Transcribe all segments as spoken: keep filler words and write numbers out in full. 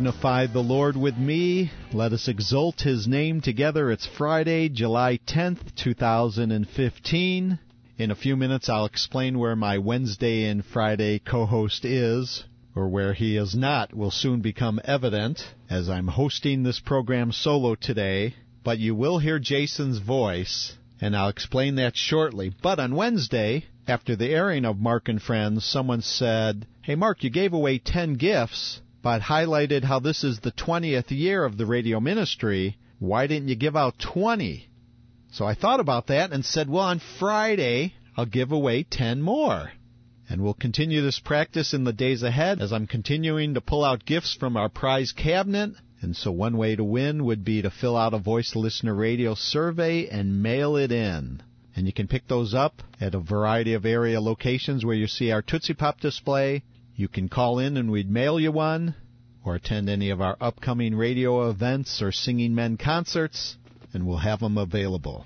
Magnify the Lord with me. Let us exalt His name together. It's Friday, July tenth, two thousand fifteen. In a few minutes, I'll explain where my Wednesday and Friday co-host is, or where he is not will soon become evident, as I'm hosting this program solo today. But you will hear Jason's voice, and I'll explain that shortly. But on Wednesday, after the airing of Mark and Friends, someone said, "Hey, Mark, you gave away ten gifts, but highlighted how this is the twentieth year of the radio ministry. Why didn't you give out twenty? So I thought about that and said, well, on Friday, I'll give away ten more. And we'll continue this practice in the days ahead as I'm continuing to pull out gifts from our prize cabinet. And so one way to win would be to fill out a Voice Listener Radio survey and mail it in. And you can pick those up at a variety of area locations where you see our Tootsie Pop display. You can call in and we'd mail you one, or attend any of our upcoming radio events or Singing Men concerts, and we'll have them available.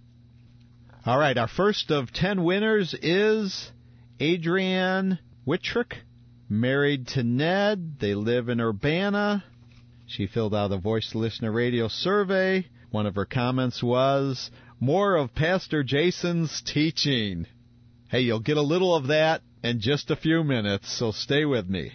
All right, our first of ten winners is Adrienne Whitrick, married to Ned. They live in Urbana. She filled out a Voice Listener Radio survey. One of her comments was, "More of Pastor Jason's teaching." Hey, you'll get a little of that in just a few minutes, so stay with me.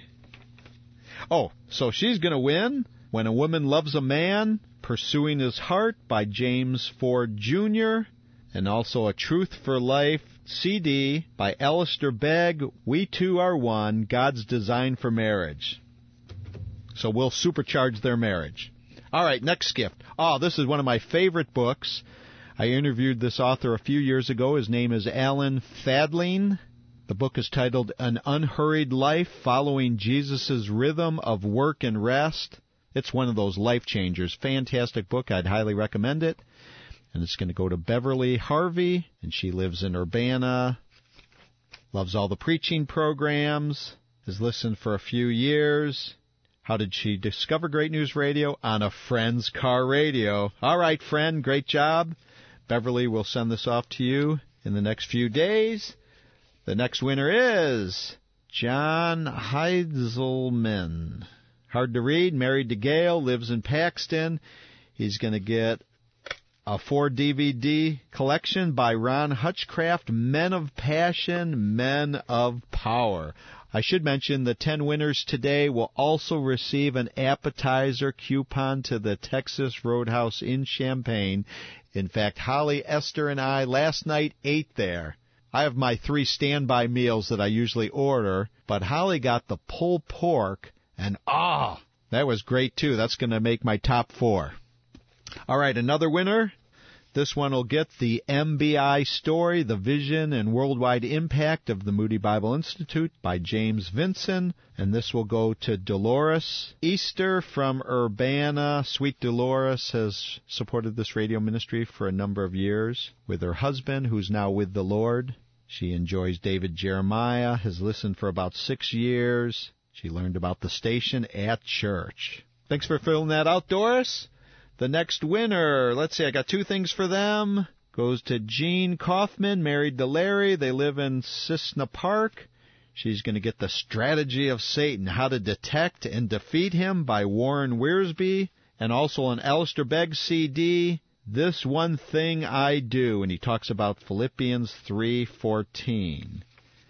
Oh, so she's going to win When a Woman Loves a Man, Pursuing His Heart by James Ford Junior, and also a Truth for Life C D by Alistair Begg, We Two Are One, God's Design for Marriage. So we'll supercharge their marriage. All right, next gift. Oh, this is one of my favorite books. I interviewed this author a few years ago. His name is Alan Fadling. The book is titled An Unhurried Life, Following Jesus' Rhythm of Work and Rest. It's one of those life changers. Fantastic book. I'd highly recommend it. And it's going to go to Beverly Harvey, and she lives in Urbana, loves all the preaching programs, has listened for a few years. How did she discover Great News Radio? On a friend's car radio. All right, friend, great job. Beverly will send this off to you in the next few days. The next winner is John Heidzelman. Hard to read, married to Gail, lives in Paxton. He's going to get a four D V D collection by Ron Hutchcraft, Men of Passion, Men of Power. I should mention the ten winners today will also receive an appetizer coupon to the Texas Roadhouse in Champaign. In fact, Holly, Esther, and I last night ate there. I have my three standby meals that I usually order, but Holly got the pulled pork, and ah, oh, that was great too. That's going to make my top four. All right, another winner. This one will get the M B I story, The Vision and Worldwide Impact of the Moody Bible Institute by James Vinson. And this will go to Dolores Easter from Urbana. Sweet Dolores has supported this radio ministry for a number of years with her husband, who's now with the Lord. She enjoys David Jeremiah, has listened for about six years. She learned about the station at church. Thanks for filling that out, Doris. The next winner, let's see, I got two things for them. Goes to Jean Kaufman, married to Larry. They live in Cissna Park. She's going to get The Strategy of Satan, How to Detect and Defeat Him by Warren Wiersbe. And also an Alistair Begg C D, This One Thing I Do. And he talks about Philippians three fourteen.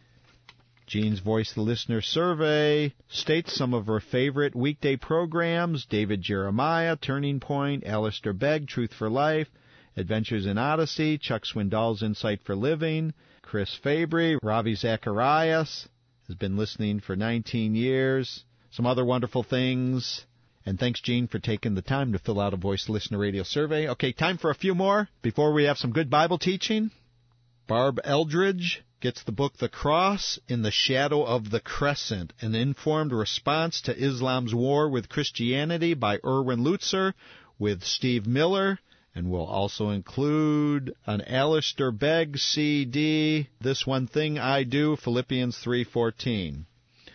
Jean's Voice the Listener survey states some of her favorite weekday programs: David Jeremiah, Turning Point, Alistair Begg, Truth for Life, Adventures in Odyssey, Chuck Swindoll's Insight for Living, Chris Fabry, Ravi Zacharias, has been listening for nineteen years, some other wonderful things. And thanks, Jean, for taking the time to fill out a Voice Listener Radio survey. Okay, time for a few more before we have some good Bible teaching. Barb Eldridge gets the book The Cross in the Shadow of the Crescent, an informed response to Islam's war with Christianity by Erwin Lutzer with Steve Miller. And we'll also include an Alistair Begg C D, This One Thing I Do, Philippians three fourteen.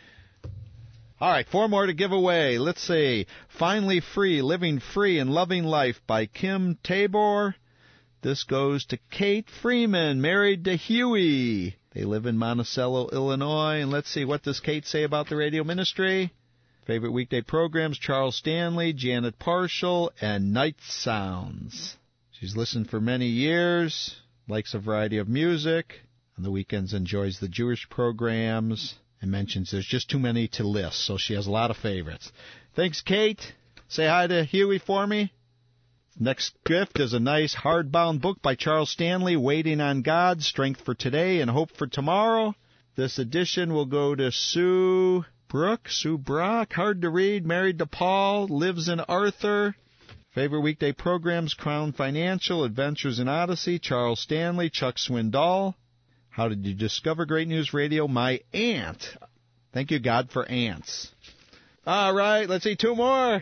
All right, four more to give away. Let's see. Finally Free, Living Free and Loving Life by Kim Tabor. This goes to Kate Freeman, married to Huey. They live in Monticello, Illinois. And let's see, what does Kate say about the radio ministry? Favorite weekday programs, Charles Stanley, Janet Parshall, and Night Sounds. She's listened for many years, likes a variety of music. On the weekends enjoys the Jewish programs, and mentions there's just too many to list, so she has a lot of favorites. Thanks, Kate. Say hi to Huey for me. Next gift is a nice hardbound book by Charles Stanley, Waiting on God, Strength for Today and Hope for Tomorrow. This edition will go to Sue Brook, Sue Brock, hard to read, married to Paul, lives in Arthur. Favorite weekday programs, Crown Financial, Adventures in Odyssey, Charles Stanley, Chuck Swindoll. How did you discover Great News Radio? My aunt. Thank you, God, for ants. All right, let's see, two more.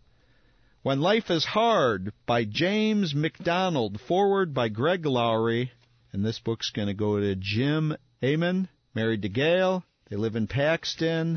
When Life is Hard by James McDonald, forward by Greg Lowry. And this book's going to go to Jim Amon, married to Gail. They live in Paxton.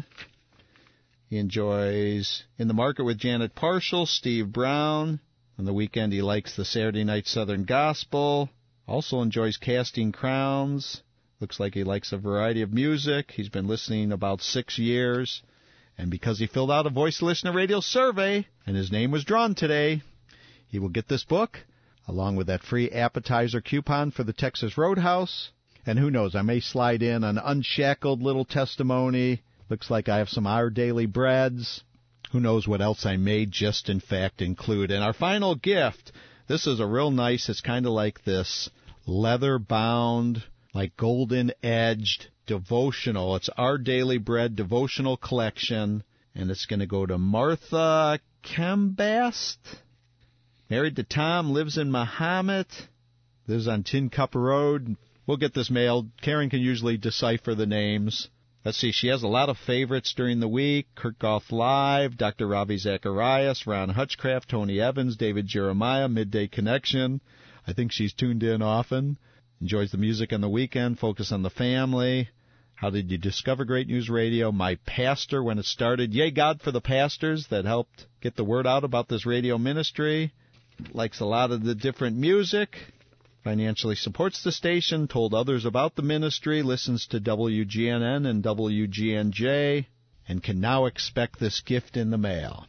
He enjoys In the Market with Janet Parshall, Steve Brown. On the weekend, he likes the Saturday Night Southern Gospel. Also enjoys Casting Crowns. Looks like he likes a variety of music. He's been listening about six years. And because he filled out a Voice Listener Radio survey, and his name was drawn today, he will get this book, along with that free appetizer coupon for the Texas Roadhouse. And who knows, I may slide in an unshackled little testimony. Looks like I have some Our Daily Breads. Who knows what else I may just, in fact, include. And our final gift, this is a real nice, it's kind of like this leather-bound, like golden-edged devotional. It's Our Daily Bread devotional collection, and it's going to go to Martha Kembast. Married to Tom, lives in Mahomet, lives on Tin Cup Road. We'll get this mailed. Karen can usually decipher the names. Let's see, she has a lot of favorites during the week. Kurt Goff Live, Doctor Ravi Zacharias, Ron Hutchcraft, Tony Evans, David Jeremiah, Midday Connection. I think she's tuned in often. Enjoys the music on the weekend, Focus on the Family. How did you discover Great News Radio? My pastor when it started. Yay, God, for the pastors that helped get the word out about this radio ministry. Likes a lot of the different music. Financially supports the station, told others about the ministry, listens to W G N N and W G N J, and can now expect this gift in the mail.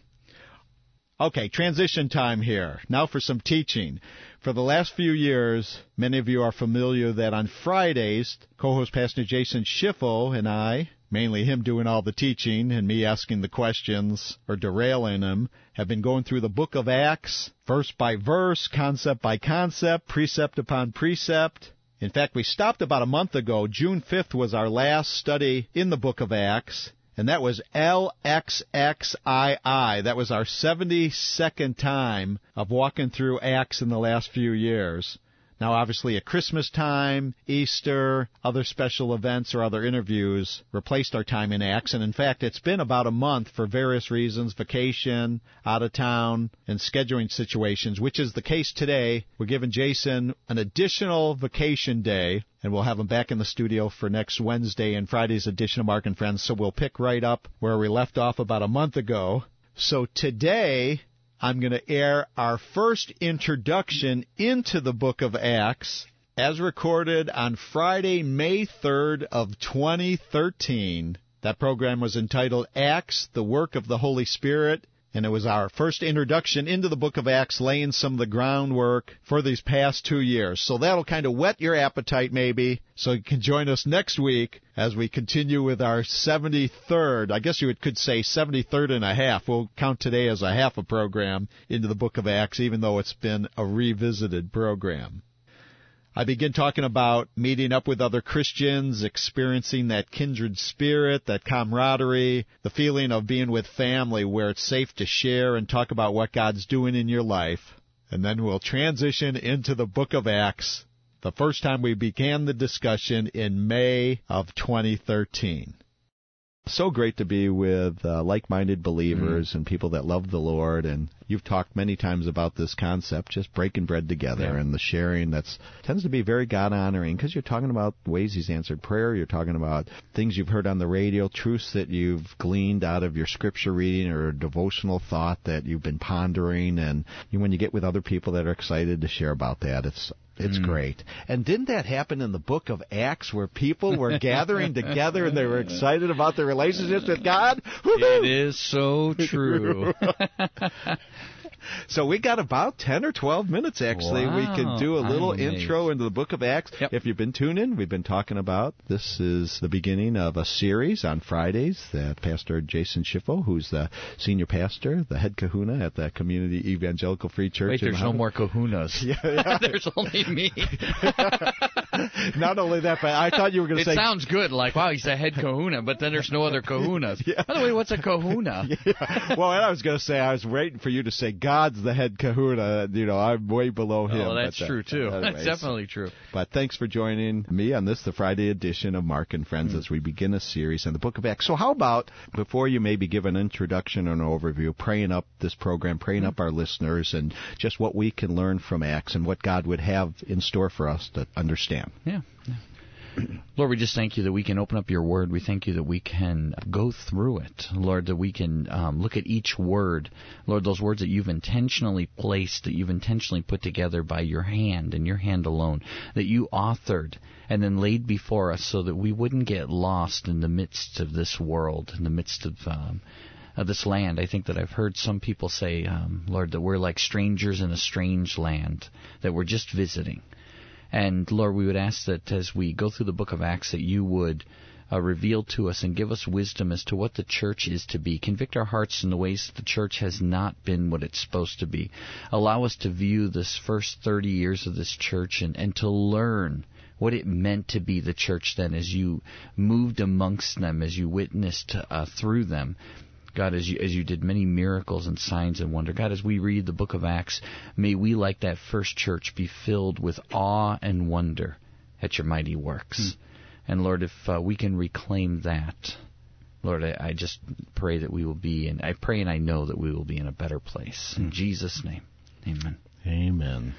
Okay, transition time here. Now for some teaching. For the last few years, many of you are familiar that on Fridays, co-host Pastor Jason Schiffel and I, mainly him doing all the teaching and me asking the questions or derailing him, have been going through the book of Acts, verse by verse, concept by concept, precept upon precept. In fact, we stopped about a month ago. June fifth was our last study in the book of Acts. And that was L X X I I. That was our seventy-second time of walking through Acts in the last few years. Now, obviously, at Christmas time, Easter, other special events or other interviews replaced our time in Acts. And, in fact, it's been about a month for various reasons, vacation, out of town, and scheduling situations, which is the case today. We're giving Jason an additional vacation day, and we'll have him back in the studio for next Wednesday and Friday's edition of Mark and Friends. So we'll pick right up where we left off about a month ago. So today, I'm going to air our first introduction into the book of Acts as recorded on Friday, May third of twenty thirteen. That program was entitled Acts, the Work of the Holy Spirit, and it was our first introduction into the book of Acts, laying some of the groundwork for these past two years. So that'll kind of whet your appetite maybe, so you can join us next week as we continue with our seventy-third, I guess you could say seventy-third and a half. We'll count today as a half a program into the book of Acts, even though it's been a revisited program. I begin talking about meeting up with other Christians, experiencing that kindred spirit, that camaraderie, the feeling of being with family where it's safe to share and talk about what God's doing in your life. And then we'll transition into the book of Acts, the first time we began the discussion in May of twenty thirteen. So great to be with uh, like-minded believers mm. and people that love the Lord. And You've talked many times about this concept, just breaking bread together, yeah. and the sharing that's tends to be very God-honoring, because you're talking about ways He's answered prayer. You're talking about things you've heard on the radio, truths that you've gleaned out of your scripture reading or devotional thought that you've been pondering. And when you get with other people that are excited to share about that, it's It's mm. great. And didn't that happen in the book of Acts, where people were gathering together and they were excited about their relationships with God? Woo-hoo! It is so true. So we got about ten or twelve minutes, actually. Wow. We could do a little I'm intro amazed. into the book of Acts. Yep. If you've been tuning, we've been talking about, this is the beginning of a series on Fridays that Pastor Jason Schiffo, who's the senior pastor, the head kahuna at the Community Evangelical Free Church. Wait, there's no more kahunas. Yeah, yeah. There's only me. Not only that, but I thought you were going to say... It sounds good, like, wow, he's a head kahuna, but then there's no other kahunas. Yeah. By the way, what's a kahuna? Yeah. Well, and I was going to say, I was waiting for you to say God's the head kahuna. You know, I'm way below him. Oh, that's but, uh, true, too. anyways. That's definitely true. But thanks for joining me on this, the Friday edition of Mark and Friends, mm. as we begin a series in the book of Acts. So how about, before you maybe give an introduction or an overview, praying up this program, praying mm. up our listeners, and just what we can learn from Acts and what God would have in store for us to understand. Yeah. yeah. Lord, we just thank you that we can open up your word. We thank you that we can go through it. Lord, that we can um, look at each word. Lord, those words that you've intentionally placed, that you've intentionally put together by your hand and your hand alone, that you authored and then laid before us so that we wouldn't get lost in the midst of this world, in the midst of... Um, Of this land. I think that I've heard some people say, um, Lord, that we're like strangers in a strange land, that we're just visiting. And, Lord, we would ask that as we go through the book of Acts, that you would uh, reveal to us and give us wisdom as to what the church is to be. Convict our hearts in the ways that the church has not been what it's supposed to be. Allow us to view this first thirty years of this church and, and to learn what it meant to be the church then, as you moved amongst them, as you witnessed uh, through them. God, as you, as you did many miracles and signs and wonder, God, as we read the book of Acts, may we, like that first church, be filled with awe and wonder at your mighty works. Hmm. And, Lord, if uh, we can reclaim that, Lord, I, I just pray that we will be, and I pray and I know that we will be in a better place. In hmm. Jesus' name, amen. Amen.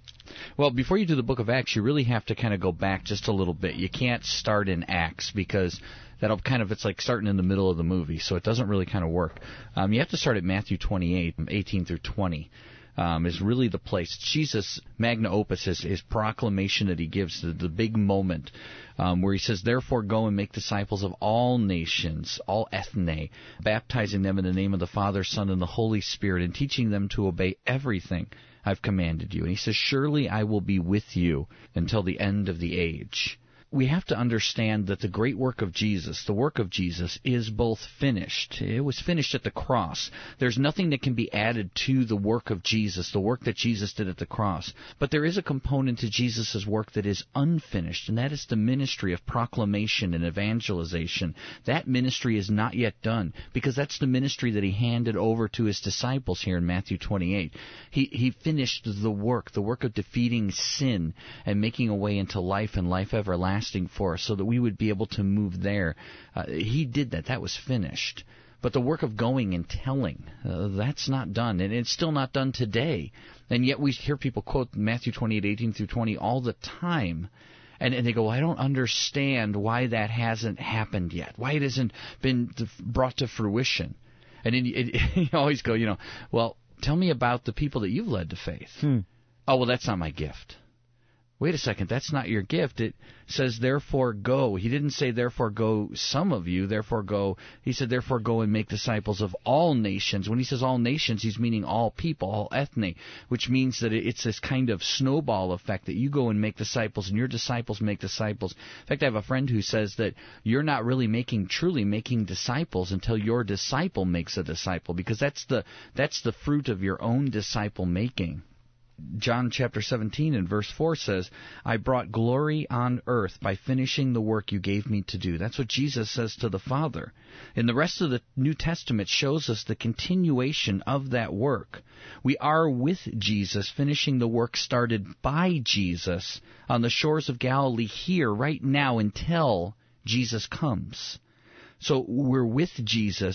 Well, before you do the book of Acts, you really have to kind of go back just a little bit. You can't start in Acts because that'll kind of, it's like starting in the middle of the movie, so it doesn't really kind of work. Um, you have to start at Matthew twenty-eight, eighteen through twenty. Um, is really the place. Jesus' magna opus, his, his proclamation that he gives, the, the big moment um, where he says, "Therefore go and make disciples of all nations, all ethne, baptizing them in the name of the Father, Son, and the Holy Spirit, and teaching them to obey everything I've commanded you." And he says, "Surely I will be with you until the end of the age." We have to understand that the great work of Jesus, the work of Jesus, is both finished. It was finished at the cross. There's nothing that can be added to the work of Jesus, the work that Jesus did at the cross. But there is a component to Jesus' work that is unfinished, and that is the ministry of proclamation and evangelization. That ministry is not yet done, because that's the ministry that he handed over to his disciples here in Matthew twenty-eight. He, he finished the work, the work of defeating sin and making a way into life and life everlasting for us so that we would be able to move there. Uh, he did that. That was finished. But the work of going and telling, uh, that's not done. And it's still not done today. And yet we hear people quote Matthew twenty-eight, eighteen through twenty all the time. And, and they go, well, I don't understand why that hasn't happened yet, why it hasn't been brought to fruition. And then you, it, you always go, you know, well, tell me about the people that you've led to faith. Hmm. Oh, well, that's not my gift. Wait a second, that's not your gift. It says, therefore go. He didn't say, therefore go some of you, therefore go. He said, therefore go and make disciples of all nations. When he says all nations, he's meaning all people, all ethne, which means that it's this kind of snowball effect that you go and make disciples, and your disciples make disciples. In fact, I have a friend who says that you're not really making, truly making disciples until your disciple makes a disciple, because that's the that's the fruit of your own disciple making. John chapter seventeen and verse four says, "I brought glory on earth by finishing the work you gave me to do." That's what Jesus says to the Father. And the rest of the New Testament shows us the continuation of that work. We are with Jesus, finishing the work started by Jesus on the shores of Galilee here, right now, until Jesus comes. So we're with Jesus,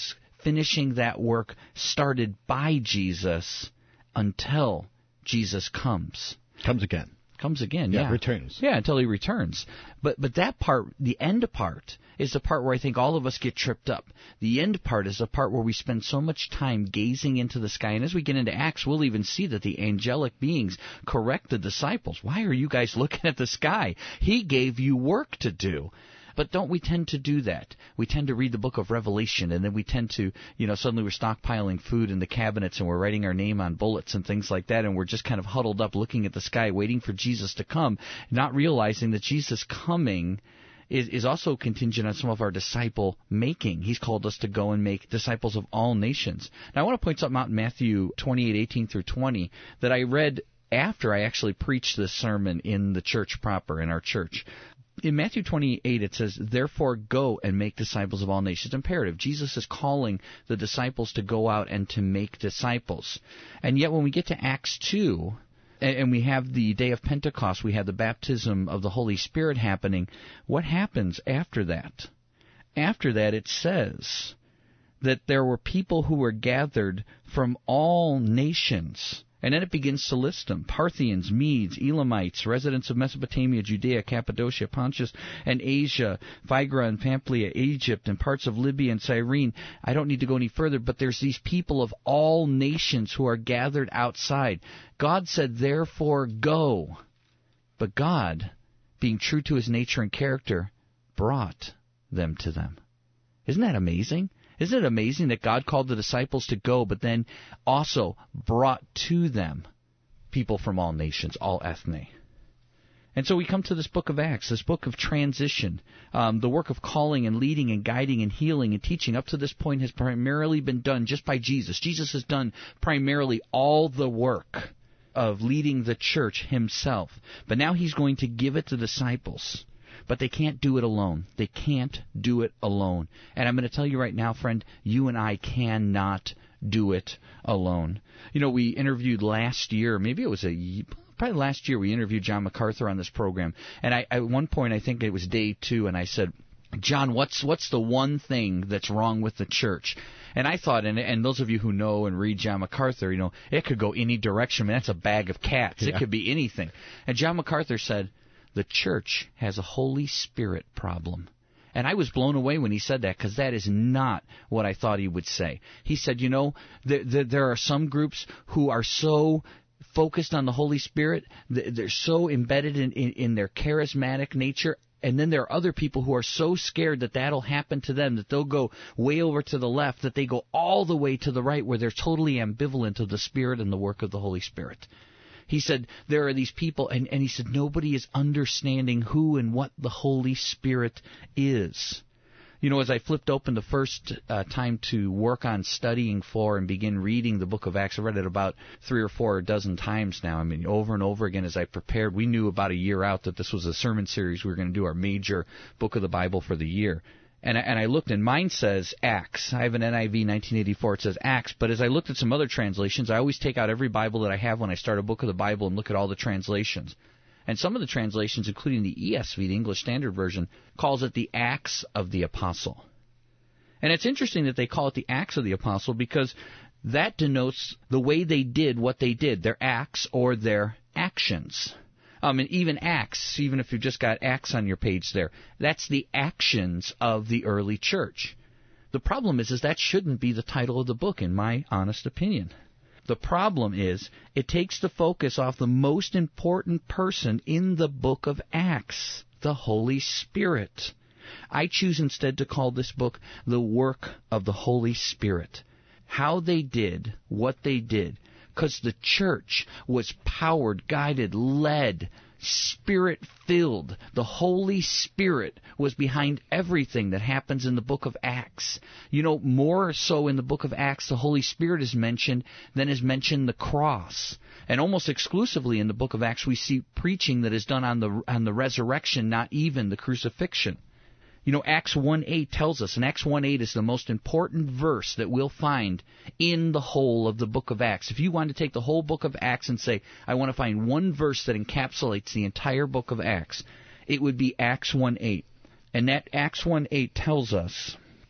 finishing that work started by Jesus until Jesus comes. Comes again. Comes again, yeah. yeah. Returns. Yeah, until he returns. But but that part, the end part, is the part where I think all of us get tripped up. The end part is the part where we spend so much time gazing into the sky. And as we get into Acts, we'll even see that the angelic beings correct the disciples. Why are you guys looking at the sky? He gave you work to do. But don't we tend to do that? We tend to read the book of Revelation, and then we tend to, you know, suddenly we're stockpiling food in the cabinets, and we're writing our name on bullets and things like that, and we're just kind of huddled up looking at the sky, waiting for Jesus to come, not realizing that Jesus coming is, is also contingent on some of our disciple making. He's called us to go and make disciples of all nations. Now, I want to point something out in Matthew twenty-eight, eighteen through twenty that I read after I actually preached this sermon in the church proper, in our church. In Matthew twenty-eight, it says, "Therefore go and make disciples of all nations." Imperative. Jesus is calling the disciples to go out and to make disciples. And yet when we get to Acts two, and we have the day of Pentecost, we have the baptism of the Holy Spirit happening, what happens after that? After that, it says that there were people who were gathered from all nations. And then it begins to list them: Parthians, Medes, Elamites, residents of Mesopotamia, Judea, Cappadocia, Pontus, and Asia, Phrygia and Pamphylia, Egypt, and parts of Libya and Cyrene. I don't need to go any further, but there's these people of all nations who are gathered outside. God said, "Therefore go." But God, being true to his nature and character, brought them to them. Isn't that amazing? Isn't it amazing that God called the disciples to go, but then also brought to them people from all nations, all ethne? And so we come to this book of Acts, this book of transition. Um, the work of calling and leading and guiding and healing and teaching up to this point has primarily been done just by Jesus. Jesus has done primarily all the work of leading the church himself. But now he's going to give it to disciples. But they can't do it alone. They can't do it alone. And I'm going to tell you right now, friend, you and I cannot do it alone. You know, we interviewed last year, maybe it was a probably last year, we interviewed John MacArthur on this program. And I, at one point, I think it was day two, and I said, "John, what's what's the one thing that's wrong with the church?" And I thought, and, and those of you who know and read John MacArthur, you know, it could go any direction. I mean, that's a bag of cats. Yeah. It could be anything. And John MacArthur said, "The church has a Holy Spirit problem." And I was blown away when he said that, because that is not what I thought he would say. He said, you know, there, there, there are some groups who are so focused on the Holy Spirit, they're so embedded in, in, in their charismatic nature, and then there are other people who are so scared that that'll happen to them that they'll go way over to the left, that they go all the way to the right, where they're totally ambivalent of the Spirit and the work of the Holy Spirit. He said there are these people, and, and he said nobody is understanding who and what the Holy Spirit is. You know, as I flipped open the first uh, time to work on studying for and begin reading the book of Acts, I read it about three or four dozen times now. I mean, over and over again as I prepared. We knew about a year out that this was a sermon series. We were going to do our major book of the Bible for the year. And I, and I looked, and mine says Acts. I have an N I V nineteen eighty-four. It says Acts. But as I looked at some other translations, I always take out every Bible that I have when I start a book of the Bible and look at all the translations. And some of the translations, including the E S V, the English Standard Version, calls it the Acts of the Apostle. And it's interesting that they call it the Acts of the Apostle, because that denotes the way they did what they did, their acts or their actions. Um, and even Acts, even if you've just got Acts on your page there, that's the actions of the early church. The problem is, is that shouldn't be the title of the book, in my honest opinion. The problem is it takes the focus off the most important person in the book of Acts, the Holy Spirit. I choose instead to call this book the work of the Holy Spirit. How they did what they did. Because the church was powered, guided, led, Spirit-filled. The Holy Spirit was behind everything that happens in the book of Acts. You know, more so in the book of Acts, the Holy Spirit is mentioned than is mentioned the cross. And almost exclusively in the book of Acts, we see preaching that is done on the on the resurrection, not even the crucifixion. You know, Acts one eight tells us, and Acts one eight is the most important verse that we'll find in the whole of the book of Acts. If you want to take the whole book of Acts and say, I want to find one verse that encapsulates the entire book of Acts, it would be Acts one eight. And that Acts one eight tells us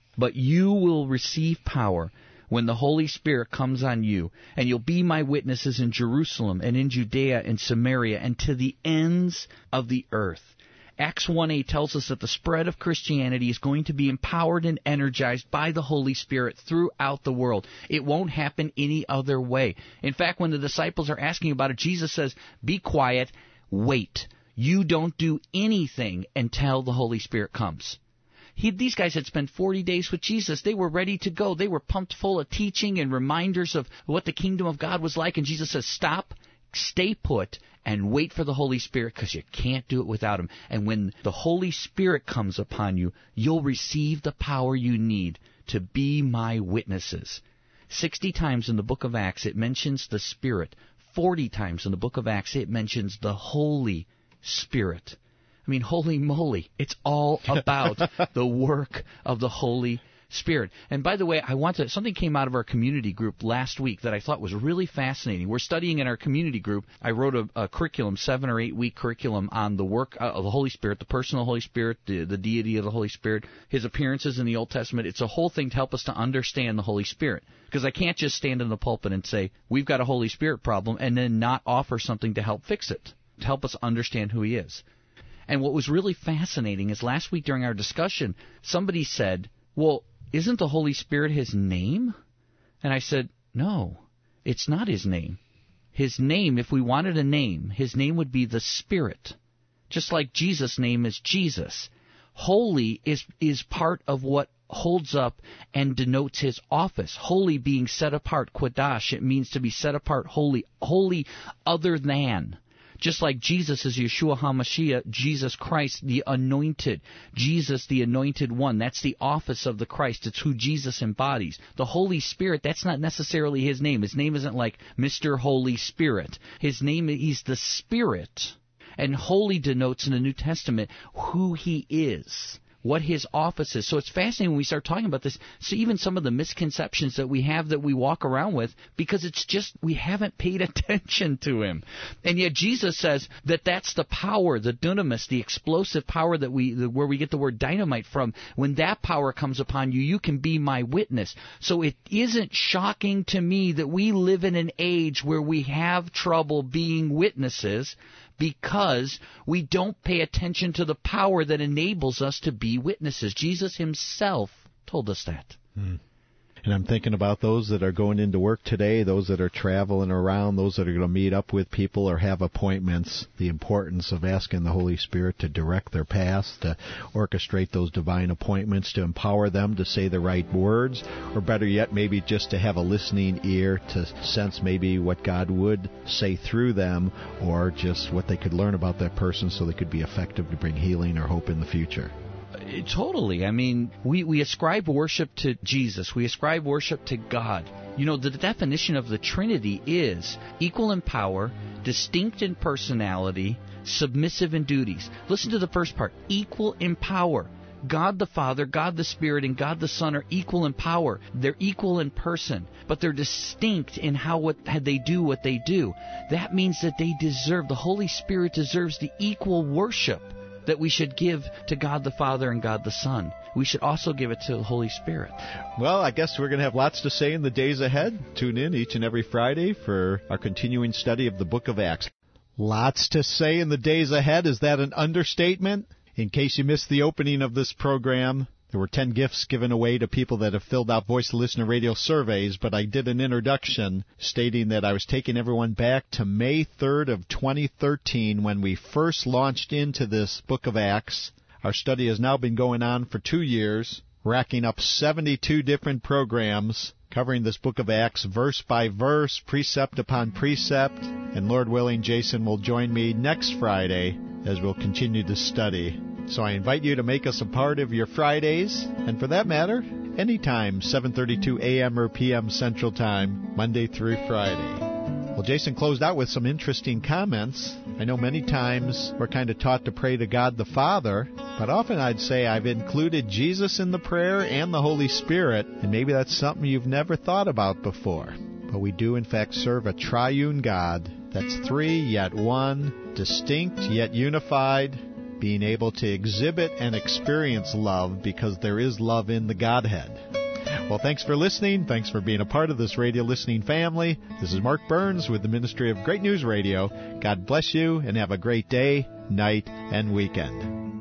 But you will receive power when the Holy Spirit comes on you, and you'll be my witnesses in Jerusalem and in Judea and Samaria and to the ends of the earth. Acts one eight tells us that the spread of Christianity is going to be empowered and energized by the Holy Spirit throughout the world. It won't happen any other way. In fact, when the disciples are asking about it, Jesus says, be quiet, wait. You don't do anything until the Holy Spirit comes. He, these guys had spent forty days with Jesus. They were ready to go. They were pumped full of teaching and reminders of what the kingdom of God was like. And Jesus says, stop, stay put, and wait for the Holy Spirit, because you can't do it without Him. And when the Holy Spirit comes upon you, you'll receive the power you need to be my witnesses. Sixty times in the book of Acts it mentions the Spirit. Forty times in the book of Acts it mentions the Holy Spirit. I mean, holy moly, it's all about the work of the Holy Spirit. And by the way, I want to, something came out of our community group last week that I thought was really fascinating. We're studying in our community group. I wrote a, a curriculum, seven or eight week curriculum on the work of the Holy Spirit, the personal Holy Spirit, the, the deity of the Holy Spirit, His appearances in the Old Testament. It's a whole thing to help us to understand the Holy Spirit. Because I can't just stand in the pulpit and say, we've got a Holy Spirit problem, and then not offer something to help fix it, to help us understand who He is. And what was really fascinating is last week during our discussion, somebody said, well, isn't the Holy Spirit His name? And I said, no, it's not His name. His name, if we wanted a name, His name would be the Spirit. Just like Jesus' name is Jesus. Holy is, is part of what holds up and denotes His office. Holy being set apart, Quadash, it means to be set apart, holy, holy other than. Just like Jesus is Yeshua HaMashiach, Jesus Christ, the anointed. Jesus, the anointed one. That's the office of the Christ. It's who Jesus embodies. The Holy Spirit, that's not necessarily His name. His name isn't like Mister Holy Spirit. His name, He's the Spirit. And holy denotes in the New Testament who He is, what His office is. So it's fascinating when we start talking about this. So even some of the misconceptions that we have that we walk around with, because it's just we haven't paid attention to Him. And yet Jesus says that that's the power, the dunamis, the explosive power that we, the, where we get the word dynamite from. When that power comes upon you, you can be my witness. So it isn't shocking to me that we live in an age where we have trouble being witnesses, because we don't pay attention to the power that enables us to be witnesses. Jesus Himself told us that. Hmm. And I'm thinking about those that are going into work today, those that are traveling around, those that are going to meet up with people or have appointments, the importance of asking the Holy Spirit to direct their paths, to orchestrate those divine appointments, to empower them to say the right words, or better yet, maybe just to have a listening ear to sense maybe what God would say through them, or just what they could learn about that person so they could be effective to bring healing or hope in the future. Totally. I mean, we, we ascribe worship to Jesus. We ascribe worship to God. You know, the definition of the Trinity is equal in power, distinct in personality, submissive in duties. Listen to the first part. Equal in power. God the Father, God the Spirit, and God the Son are equal in power. They're equal in person, but they're distinct in how what how they do what they do. That means that they deserve, the Holy Spirit deserves the equal worship that we should give to God the Father and God the Son. We should also give it to the Holy Spirit. Well, I guess we're going to have lots to say in the days ahead. Tune in each and every Friday for our continuing study of the book of Acts. Lots to say in the days ahead. Is that an understatement? In case you missed the opening of this program, there were ten gifts given away to people that have filled out Voice Listener Radio surveys, but I did an introduction stating that I was taking everyone back to May third of twenty thirteen when we first launched into this book of Acts. Our study has now been going on for two years, racking up seventy-two different programs covering this book of Acts verse by verse, precept upon precept. And Lord willing, Jason will join me next Friday as we'll continue to study. So I invite you to make us a part of your Fridays, and for that matter, anytime, seven thirty-two a.m. or p m. Central Time, Monday through Friday. Well, Jason closed out with some interesting comments. I know many times we're kind of taught to pray to God the Father, but often I'd say I've included Jesus in the prayer and the Holy Spirit, and maybe that's something you've never thought about before. But we do, in fact, serve a triune God that's three yet one, distinct yet unified, being able to exhibit and experience love because there is love in the Godhead. Well, thanks for listening. Thanks for being a part of this radio listening family. This is Mark Burns with the Ministry of Great News Radio. God bless you and have a great day, night, and weekend.